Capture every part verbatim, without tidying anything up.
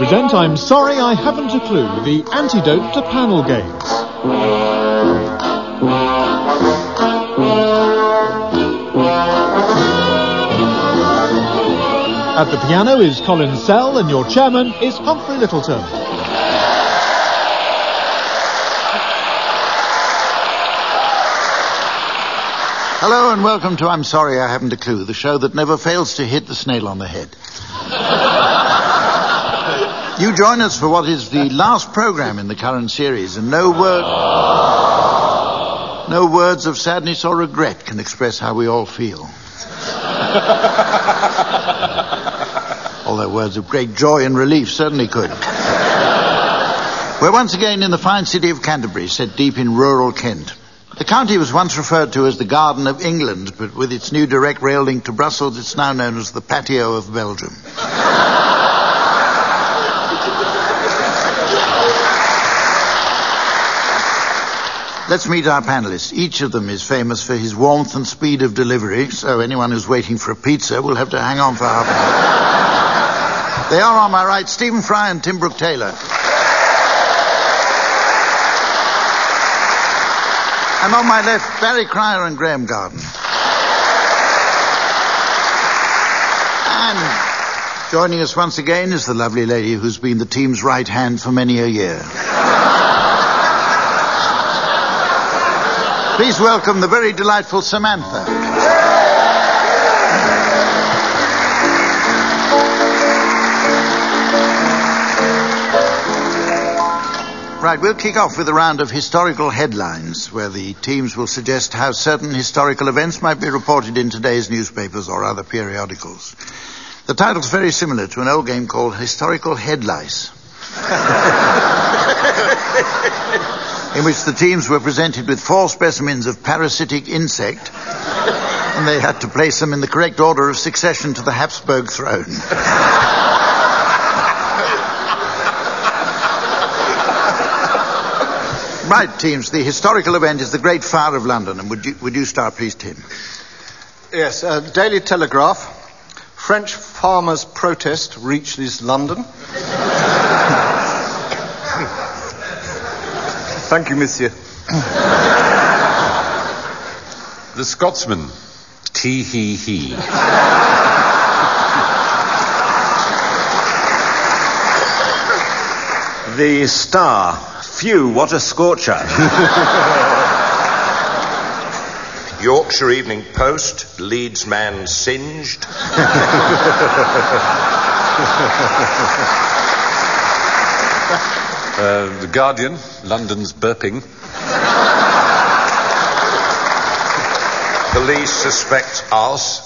present I'm Sorry I Haven't a Clue, the antidote to panel games. At the piano is Colin Sell, and your chairman is Humphrey Littleton. Hello and welcome to I'm Sorry I Haven't a Clue, the show that never fails to hit the snail on the head. You join us for what is the last programme in the current series, and no word, no words of sadness or regret can express how we all feel. Although words of great joy and relief certainly could. We're once again in the fine city of Canterbury, set deep in rural Kent. The county was once referred to as the Garden of England, but with its new direct rail link to Brussels, it's now known as the Patio of Belgium. Let's meet our panellists. Each of them is famous for his warmth and speed of delivery, so anyone who's waiting for a pizza will have to hang on for half an hour. They are, on my right, Stephen Fry and Tim Brooke-Taylor. And on my left, Barry Cryer and Graham Garden. And joining us once again is the lovely lady who's been the team's right hand for many a year. Please welcome the very delightful Samantha. Right, we'll kick off with a round of historical headlines, where the teams will suggest how certain historical events might be reported in today's newspapers or other periodicals. The title's very similar to an old game called Historical Headlice, in which the teams were presented with four specimens of parasitic insect, and they had to place them in the correct order of succession to the Habsburg throne. Right, teams, the historical event is the Great Fire of London, and would you, would you start, please, Tim? Yes, uh, Daily Telegraph. French farmers' protest reaches London. Thank you, monsieur. The Scotsman. Tee-hee-hee. The Star. Phew, what a scorcher. Yorkshire Evening Post, Leeds man singed. uh, the Guardian, London's burping. Police suspect arse.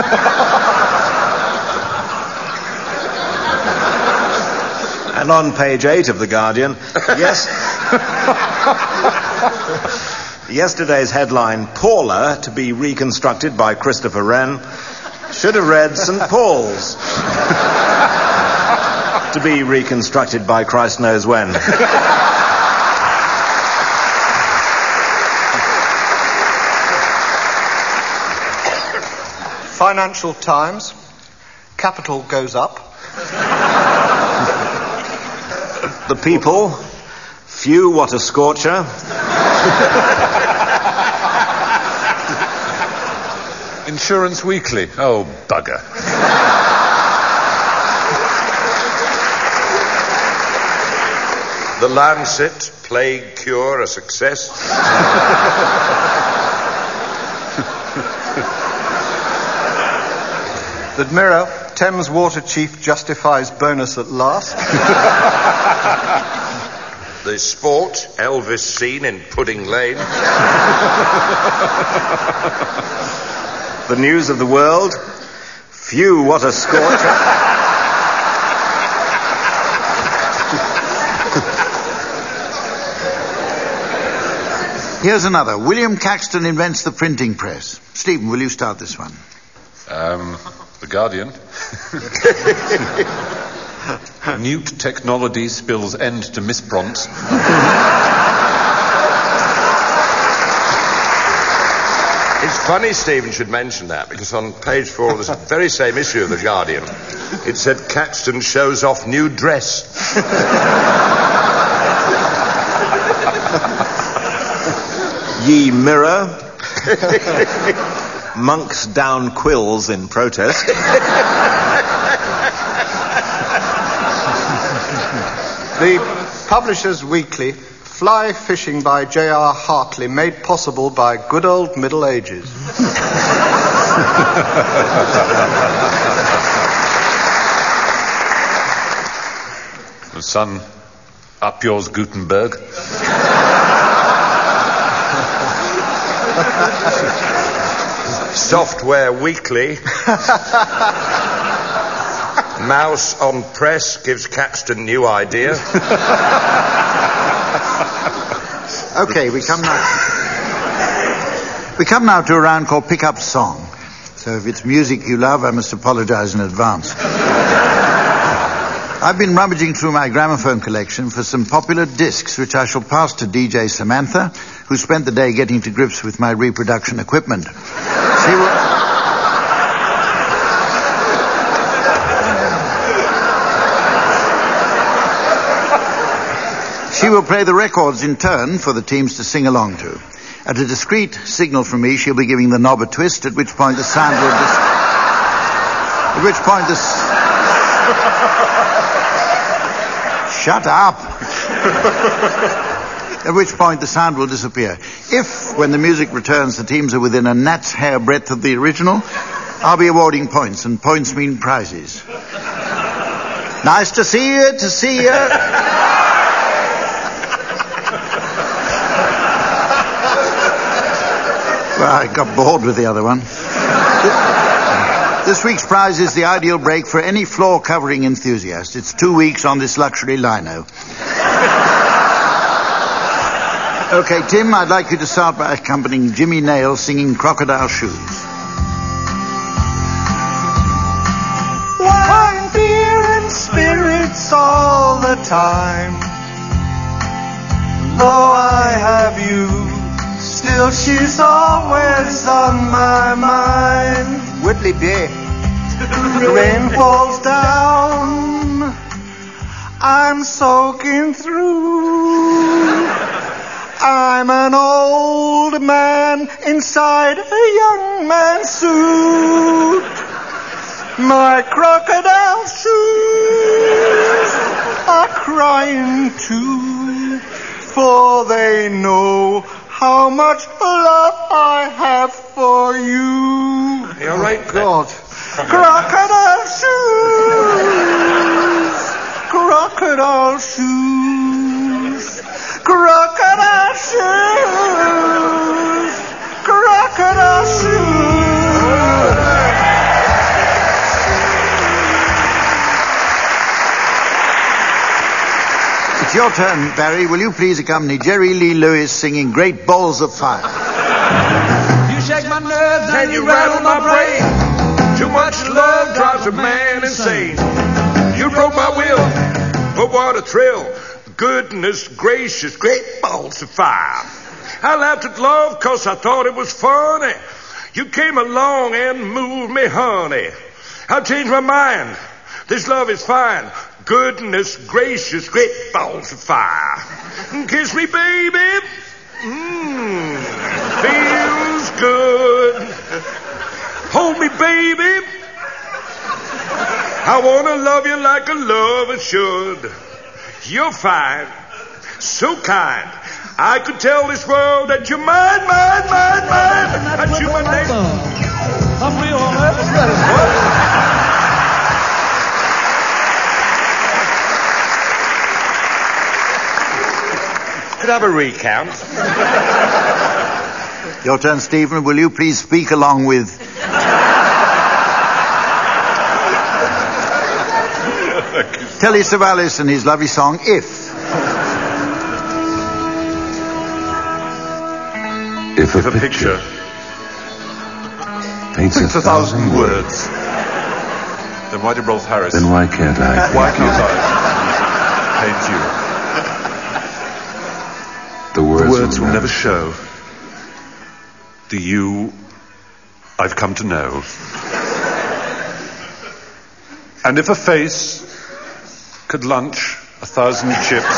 And on page eight of The Guardian, yes, yesterday's headline, Paula to be reconstructed by Christopher Wren, should have read Saint Paul's to be reconstructed by Christ knows when. Financial Times. Capital goes up. The People. Phew, what a scorcher. Insurance Weekly. Oh, bugger. The Lancet, plague cure a success. The Mirror, Thames Water Chief justifies bonus at last. The Sport, Elvis seen in Pudding Lane. The News of the World. Phew, what a scorcher. Here's another. William Caxton invents the printing press. Stephen, will you start this one? Um, The Guardian. Newt technology spills end to misprompts. It's funny Stephen should mention that, because on page four of this very same issue of The Guardian, It said Caxton shows off new dress. Ye Mirror. Monks down quills in protest. The Publishers Weekly, Fly Fishing by J R Hartley, made possible by good old Middle Ages. The Sun, up yours, Gutenberg. Software Weekly. Mouse on press gives Caxton new idea. Okay, we come now. We come now to a round called Pick Up Song. So if it's music you love, I must apologize in advance. I've been rummaging through my gramophone collection for some popular discs, which I shall pass to D J Samantha, who spent the day getting to grips with my reproduction equipment. She will... She will play the records in turn for the teams to sing along to. At a discreet signal from me, she'll be giving the knob a twist, at which point the sound will... Dis- at which point the... S- Shut up! At which point the sound will disappear. If, when the music returns, the teams are within a gnat's hair breadth of the original, I'll be awarding points, and points mean prizes. Nice to see you, to see you. Well, I got bored with the other one. This week's prize is the ideal break for any floor covering enthusiast. It's two weeks on this luxury lino. Okay, Tim, I'd like you to start by accompanying Jimmy Nail singing Crocodile Shoes. Wine, beer, and spirits all the time. Though I have you, still she's always on my mind. Whitley Bay. Rain falls down, I'm soaking through. I'm an old man inside a young man's suit. My crocodile shoes are crying too, for they know how much love I have for you. You're right, God. Crocodile shoes, crocodile shoes, crocodile shoes, crocodile shoes. It's your turn, Barry. Will you please accompany Jerry Lee Lewis singing Great Balls of Fire? You shake my nerves And you rattle my brain. Too much love drives a man insane. You broke my will, but what a thrill. Goodness gracious, great balls of fire. I laughed at love cause I thought it was funny. You came along and moved me, honey. I changed my mind. This love is fine. Goodness gracious, great balls of fire. Kiss me, baby. Mmm, feels good. Hold me, baby. I want to love you like a lover should. You're fine, so kind. I could tell this world that you're mine, mine, mine, mine. That you're my name. I'm real on that. Could I have a recount? Your turn, Stephen. Will you please speak along with... Telly Savalas and his lovely song, If. If a, If a picture paints It's a thousand words, then why did Rolf Harris? then why can't I? Why can't I paint you? The words, The words will never show the you I've come to know. And if a face could lunch a thousand chips,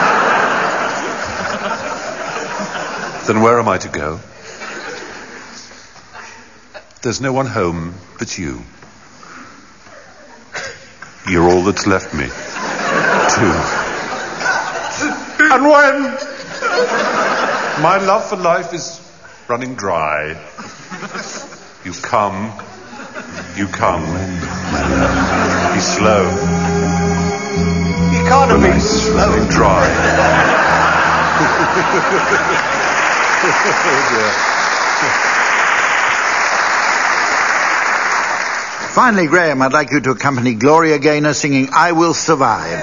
then where am I to go? There's no one home but you. You're all that's left me, too. And when my love for life is running dry, you come, you come. Be slow. Economy. When it's running dry. Finally, Graham, I'd like you to accompany Gloria Gaynor singing I Will Survive.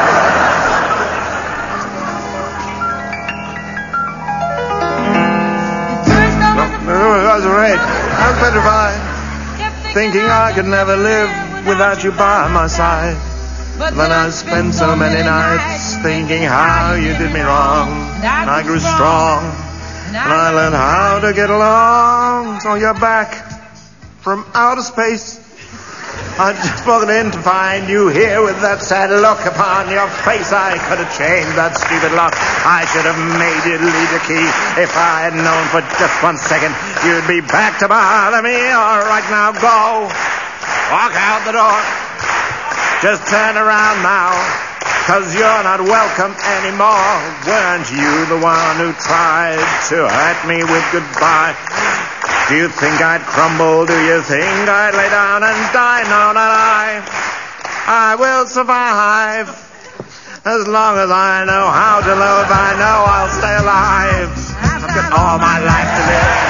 I was right. I was petrified, thinking I could never live without you by my side. Then I spent so many nights thinking how you did me wrong. And I grew strong, and I learned how to get along. So you're back from outer space. I just walked in to find you here with that sad look upon your face. I could have changed that stupid lock. I should have made you leave the key. If I had known for just one second you'd be back to bother me. All right, now go. Walk out the door. Just turn around now, 'cause you're not welcome anymore. Weren't you the one who tried to hurt me with goodbye? Do you think I'd crumble? Do you think I'd lay down and die? No, not I. I will survive. As long as I know how to love, I know I'll stay alive. I've got all my life to live.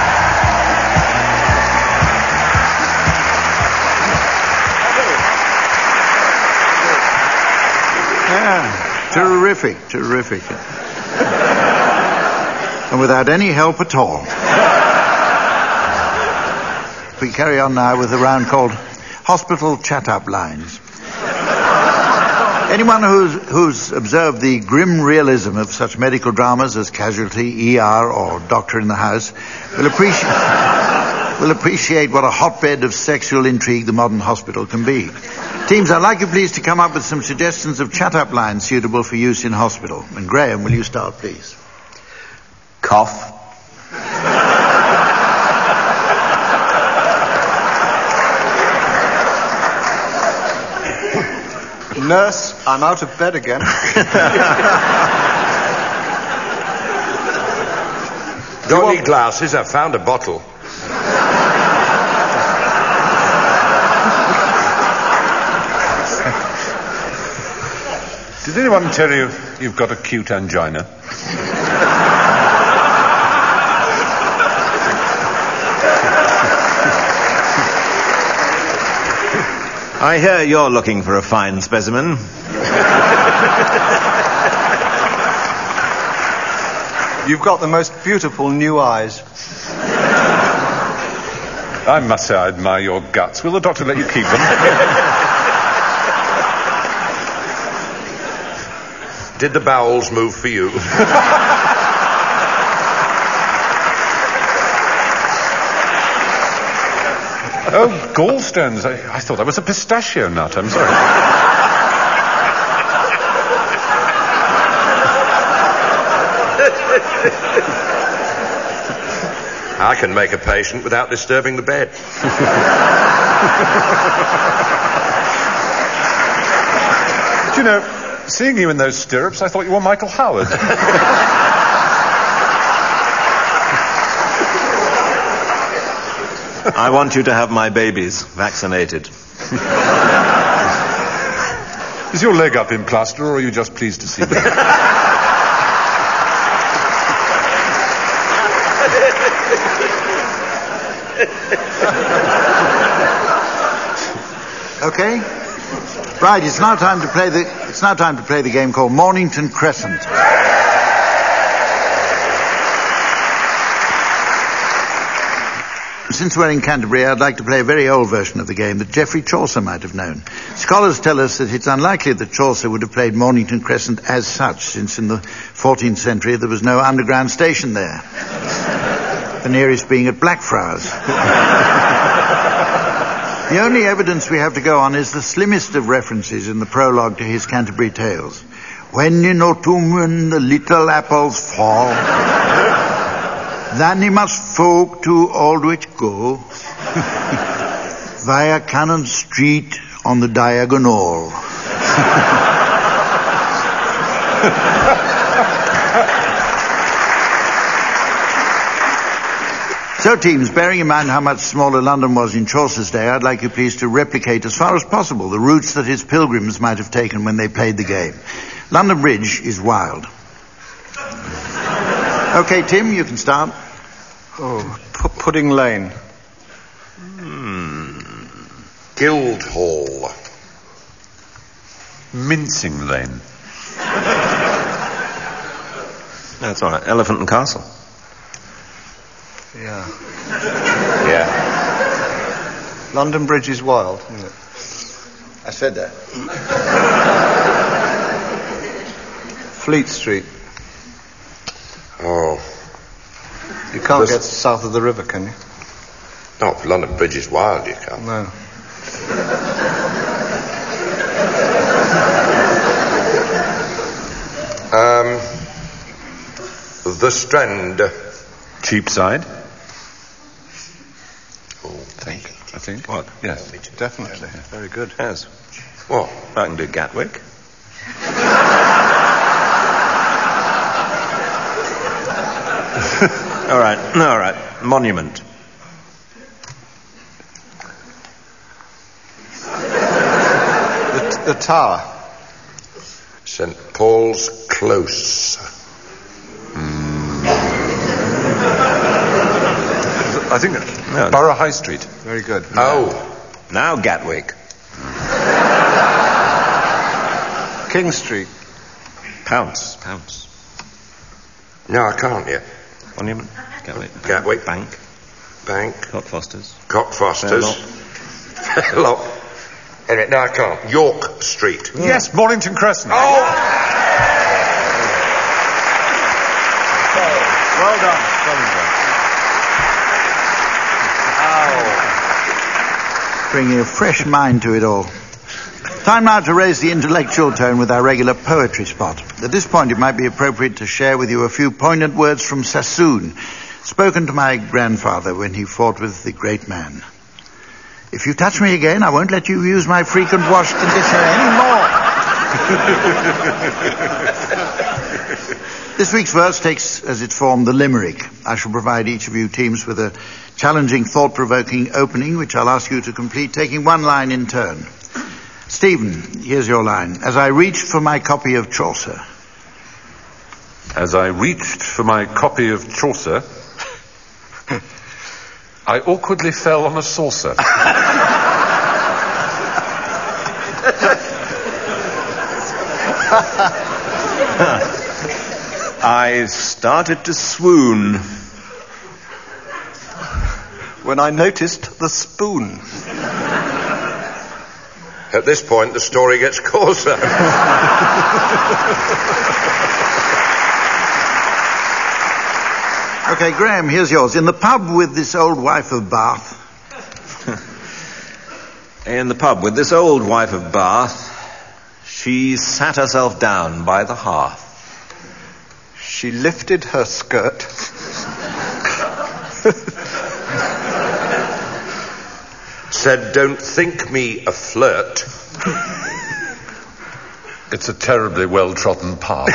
Yeah, terrific, terrific. And without any help at all. We carry on now with a round called Hospital Chat-Up Lines. Anyone who's, who's observed the grim realism of such medical dramas as Casualty, E R, or Doctor in the House will appreciate, will appreciate what a hotbed of sexual intrigue the modern hospital can be. Teams, I'd like you please to come up with some suggestions of chat-up lines suitable for use in hospital. And Graham, will you start, please? Cough. Nurse, I'm out of bed again. Don't need glasses, I've found a bottle. Did anyone tell you you've got acute angina? I hear you're looking for a fine specimen. You've got the most beautiful new eyes. I must say I admire your guts. Will the doctor let you keep them? Did the bowels move for you? Oh, gallstones. I, I thought that was a pistachio nut. I'm sorry. I can make a patient without disturbing the bed. Do you know, seeing you in those stirrups, I thought you were Michael Howard. I want you to have my babies vaccinated. Is your leg up in plaster, or are you just pleased to see me? Okay? Right, it's now time to play the it's now time to play the game called Mornington Crescent. Since we're in Canterbury, I'd like to play a very old version of the game that Geoffrey Chaucer might have known. Scholars tell us that it's unlikely that Chaucer would have played Mornington Crescent as such, since in the fourteenth century there was no underground station there. The nearest being at Blackfriars. The only evidence we have to go on is the slimmest of references in the prologue to his Canterbury Tales. When in autumn the little apples fall, then he must folk to Aldwych go, via Cannon Street on the diagonal. So, teams, bearing in mind how much smaller London was in Chaucer's day, I'd like you please to replicate as far as possible the routes that his pilgrims might have taken when they played the game. London Bridge is wild. Okay, Tim, you can start. Oh, P- Pudding Lane. Hmm. Guildhall. Mincing Lane. That's all right. Elephant and Castle. Yeah. Yeah. London Bridge is wild, isn't it? I said that. Fleet Street. Oh. You can't This- get south of the river, can you? No, London Bridge is wild, you can't. No. Um, the Strand. Cheapside. Oh, thank you. I think. What? Yes. Definitely. Very good. Yes. What? I can do Gatwick. all right. No, all right. Monument. The, the Tower. Saint Paul's Close. I think No. Borough High Street. Very good. Oh. Now Gatwick. King Street. Pounce. Pounce. No, I can't yet. Monument. Gatwick. Gatwick. Bank. Bank. Cockfosters. Cockfosters. Fairlock. Anyway, no, I can't. York Street. Yes, Mornington Crescent. Oh! Well done. Well done. Bringing a fresh mind to it all. Time now to raise the intellectual tone with our regular poetry spot. At this point, it might be appropriate to share with you a few poignant words from Sassoon, spoken to my grandfather when he fought with the great man. If you touch me again, I won't let you use my frequent wash conditioner anymore. This week's verse takes as its form the limerick. I shall provide each of you teams with a challenging, thought-provoking opening, which I'll ask you to complete, taking one line in turn. Stephen, here's your line. As I reached for my copy of Chaucer. As I reached for my copy of Chaucer, I awkwardly fell on a saucer. I started to swoon. When I noticed the spoon. At this point, the story gets coarser. Okay, Graham, here's yours. In the pub with this old wife of Bath. In the pub with this old wife of Bath, she sat herself down by the hearth. She lifted her skirt. Said, don't think me a flirt. It's a terribly well-trodden path.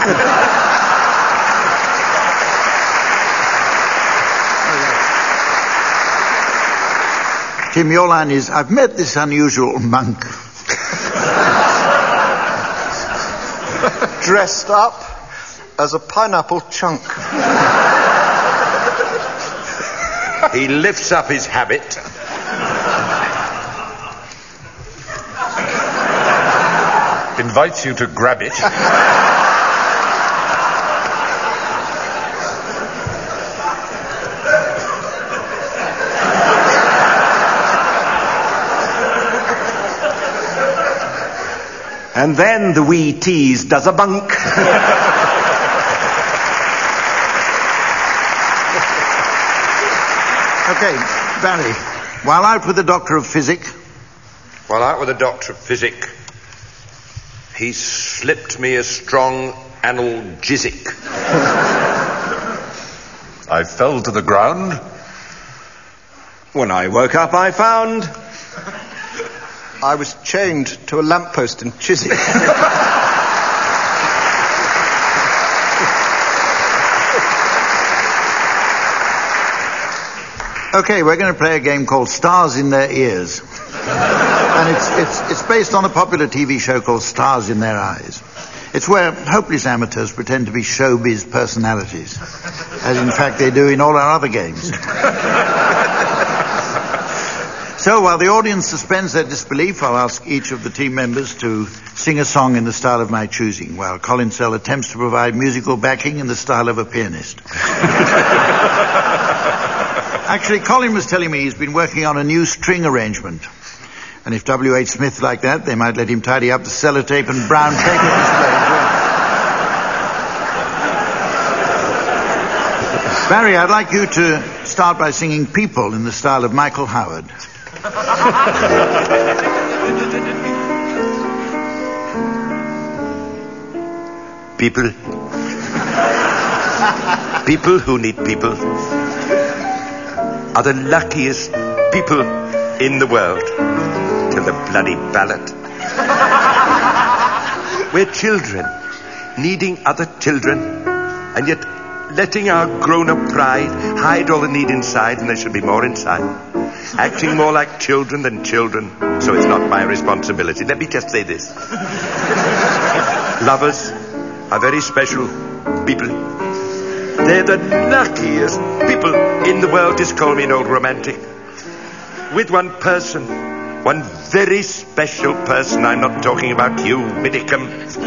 Tim, your line is, I've met this unusual monk. Dressed up as a pineapple chunk. He lifts up his habit. Invites you to grab it. And then the wee tease does a bunk. Okay, Barry. While out with the Doctor of Physic. While out with the Doctor of Physic, he slipped me a strong analgesic. I fell to the ground. When I woke up, I found I was chained to a lamppost in Chiswick. Okay, we're going to play a game called Stars in Their Ears. And it's, it's, it's based on a popular T V show called Stars in Their Eyes. It's where hopeless amateurs pretend to be showbiz personalities, as in fact they do in all our other games. So while the audience suspends their disbelief, I'll ask each of the team members to sing a song in the style of my choosing, while Colin Sell attempts to provide musical backing in the style of a pianist. Actually, Colin was telling me he's been working on a new string arrangement. And if W H Smith like that, they might let him tidy up the sellotape and brown paper display as well. Barry, I'd like you to start by singing People in the style of Michael Howard. People. People who need people are the luckiest people in the world till the bloody ballot. We're children, needing other children, and yet letting our grown-up pride hide all the need inside, and there should be more inside. Acting more like children than children, so it's not my responsibility. Let me just say this. Lovers are very special people. They're the luckiest people in the world, just call me an old romantic. With one person, one very special person. I'm not talking about you, Middicum.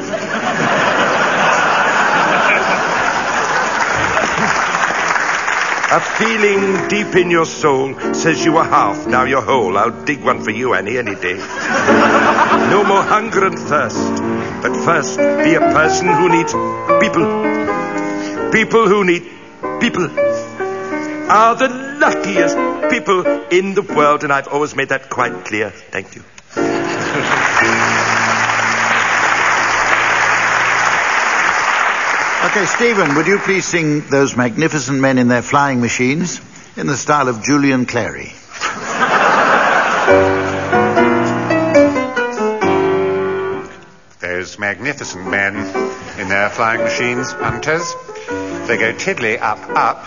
A feeling deep in your soul says you are half, now you're whole. I'll dig one for you, Annie, any day. No more hunger and thirst, but first be a person who needs people. People who need people are the luckiest people in the world, and I've always made that quite clear. Thank you. Okay, Stephen, would you please sing Those Magnificent Men in Their Flying Machines in the style of Julian Clary? Those magnificent men in their flying machines, hunters. They go tiddly up, up.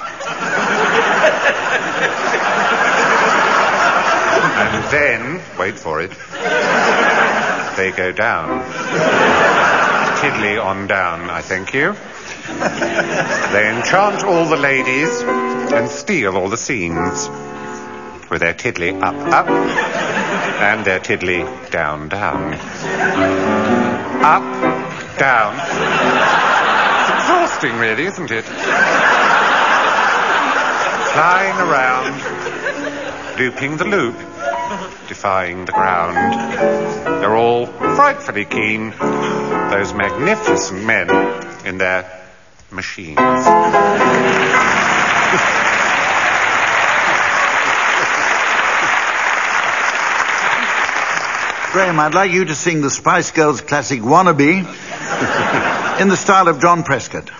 And then, wait for it, they go down. Tiddly on down, I thank you. They enchant all the ladies and steal all the scenes with their tiddly up, up and their tiddly down, down. Up, down. It's exhausting, really, isn't it? Flying around, looping the loop, defying the ground. They're all frightfully keen, those magnificent men in their machines. Graham, I'd like you to sing the Spice Girls classic Wannabe in the style of John Prescott.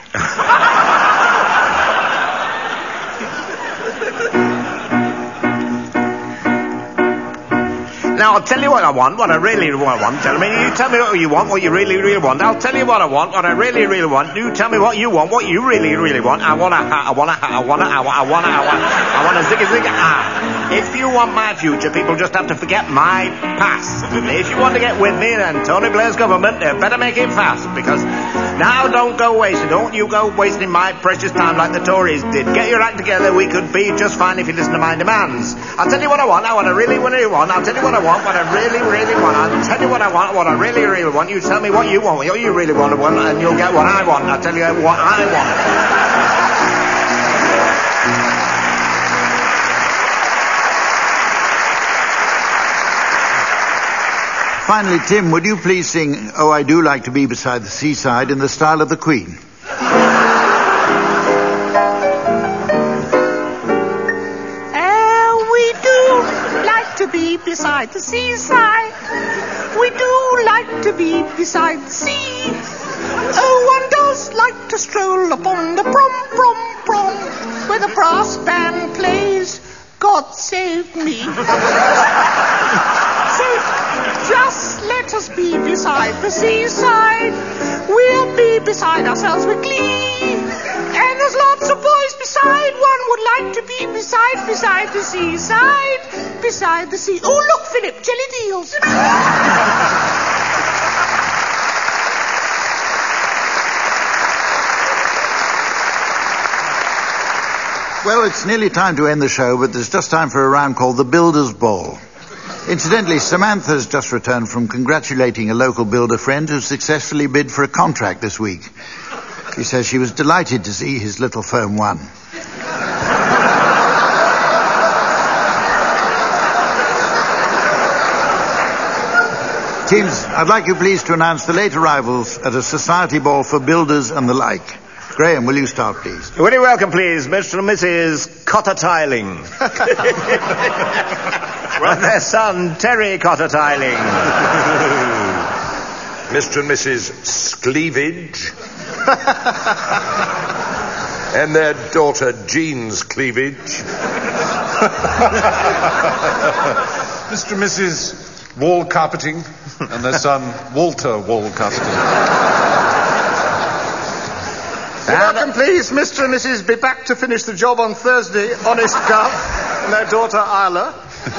Now, I'll tell you what I want, what I really want. Tell me, you tell me what you want, what you really, really want. I'll tell you what I want, what I really, really want. You tell me what you want, what you really, really want. I want a hat, I want a hat, I want a, I want, I want a, I want, I want a ziggy ziggy ah. If you want my future, people just have to forget my past. If you want to get with me, then Tony Blair's government, they better make it fast, because now don't go wasting, don't you go wasting my precious time like the Tories did. Get your act together, we could be just fine if you listen to my demands. I'll tell you what I want, I want I really, really want. I'll tell you what I want, what I really, really want. I'll tell you what I want, what I really, really want. You tell me what you want, what you really want, and you'll get what I want. I'll tell you what I want. Finally, Tim, would you please sing Oh, I Do Like to Be Beside the Seaside in the style of the Queen? Oh, we do beside the seaside. We do like to be beside the sea. Oh, one does like to stroll upon the prom, prom, prom, where the brass band plays God Save Me. So just let us be beside the seaside. We'll be beside ourselves with glee. And there's lots of boys beside. One would like to be beside, beside the seaside, beside the sea. Oh, look, Philip, jelly deals. Well, it's nearly time to end the show, but there's just time for a round called the Builder's Ball. Incidentally, Samantha's just returned from congratulating a local builder friend who successfully bid for a contract this week. She says she was delighted to see his little firm won. Teams, I'd like you please to announce the late arrivals at a society ball for builders and the like. Graham, will you start, please? Very welcome, please, Mister and Missus Cotter Tiling. And their son, Terry Cotter Tiling. Mister and Missus Scleavage. And their daughter, Jean's Cleavage. Mister and Missus Wall Carpeting and their son, Walter Wall Carpeting. Welcome, please, Mister and Missus Be back to finish the job on Thursday, Honest Gov, and their daughter, Isla.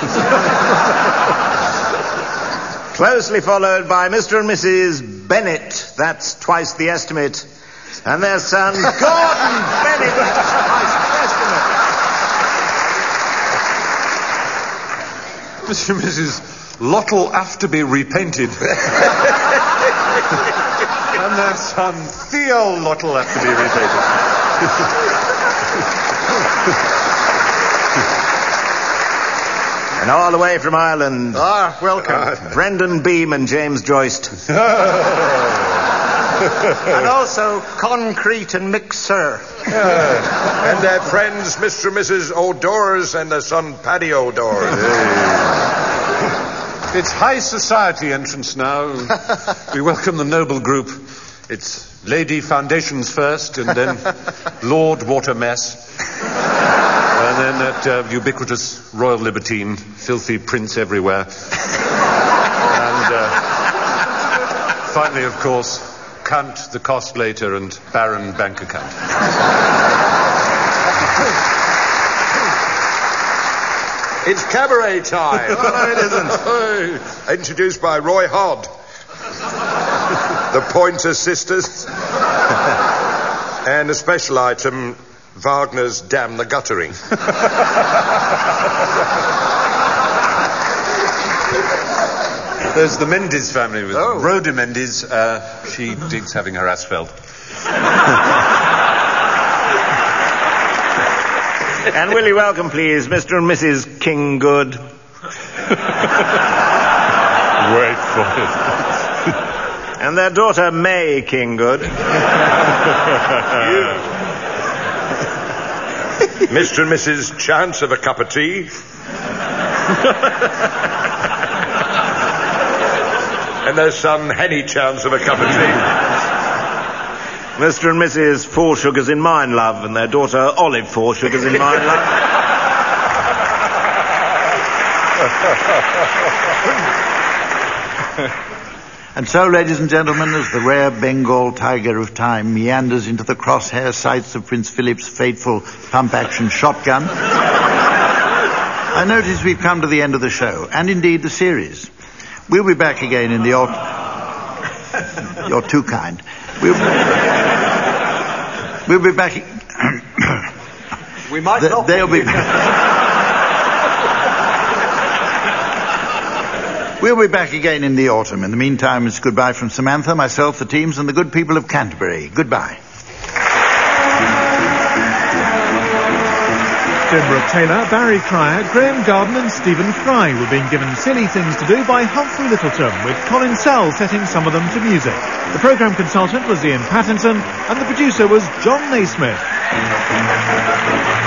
Closely followed by Mister and Missus Bennett, that's twice the estimate, and their son, Gordon Bennett, that's twice the estimate. Mister and Missus Lottle Afterby Repainted. And their son, Theo Lottle Afterby Repainted. And all the way from Ireland. Ah, welcome. Uh, Brendan Beam and James Joyst. And also Concrete and Mixer. Uh, and their friends, Mister and Missus O'Doors and their son, Paddy O'Doors. It's high society entrance now. We welcome the noble group. It's Lady Foundations first, and then Lord Water Mess. And then that uh, ubiquitous Royal Libertine, filthy Prince everywhere. And uh, finally, of course, Count the Cost Later and Baron Bank Account. It's cabaret time. Oh, no, it isn't. Introduced by Roy Hodd. The Pointer Sisters. And a special item, Wagner's Damn the Guttering. There's the Mendes family with oh. Rhoda Mendes. Uh, she digs having her asphalt. And will you welcome, please, Mister and Missus Kinggood. Wait for it. And their daughter, May Kinggood. Mister and Missus Chance of a Cup of Tea. And their son, Henny Chance of a Cup of Tea. Mister and Missus Four Sugars in Mine Love, and their daughter, Olive Four Sugars in Mine Love. And so, ladies and gentlemen, as the rare Bengal tiger of time meanders into the crosshair sights of Prince Philip's fateful pump-action shotgun, I notice we've come to the end of the show, and indeed the series. We'll be back again in the autumn. You're too kind. We'll, we'll be back... We might the, not... They'll be back... We'll be back again in the autumn. In the meantime, it's goodbye from Samantha, myself, the teams, and the good people of Canterbury. Goodbye. Deborah Taylor, Barry Cryer, Graham Garden and Stephen Fry were being given silly things to do by Humphrey Littleton, with Colin Sell setting some of them to music. The programme consultant was Ian Pattinson, and the producer was John Naismith.